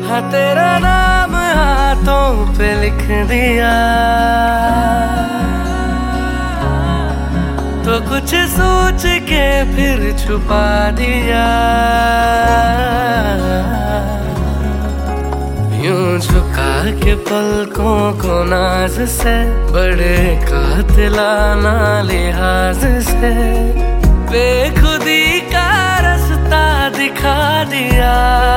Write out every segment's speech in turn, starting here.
हाँ तेरा नाम हाथों पे लिख दिया तो कुछ सोच के फिर छुपा दिया। यूं झुका के पलकों को नाज से, बड़े कातिलाना लिहाज से बेखुदी का रास्ता दिखा दिया।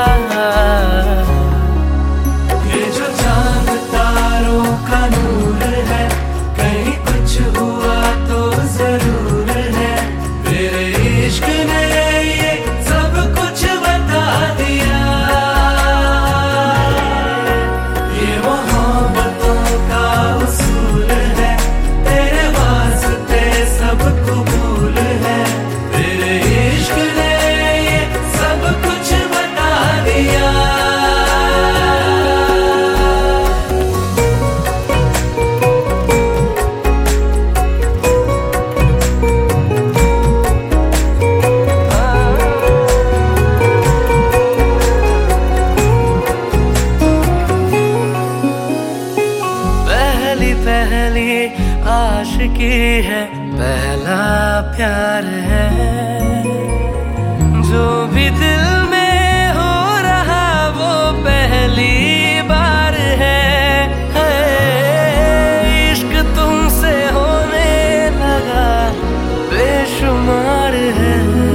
ये जो चांद तारों का नूर है, कहीं कुछ हुआ तो जरूर है। मेरे इश्क ने ये सब कुछ बता दिया। ये मोहब्बतों का उसूल है, तेरे वास्ते सब कबूल है। मेरे इश्क ने ये सब कुछ बता दिया। पहली आशिकी है, पहला प्यार है। जो भी दिल में हो रहा वो पहली बार है। इश्क तुमसे होने लगा बेशुमार है।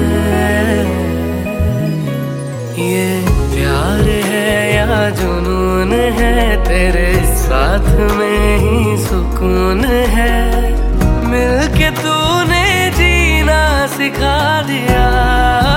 ये प्यार है या जुनून है, तेरे साथ में ही सुकून है। मिलके तूने जीना सिखा दिया।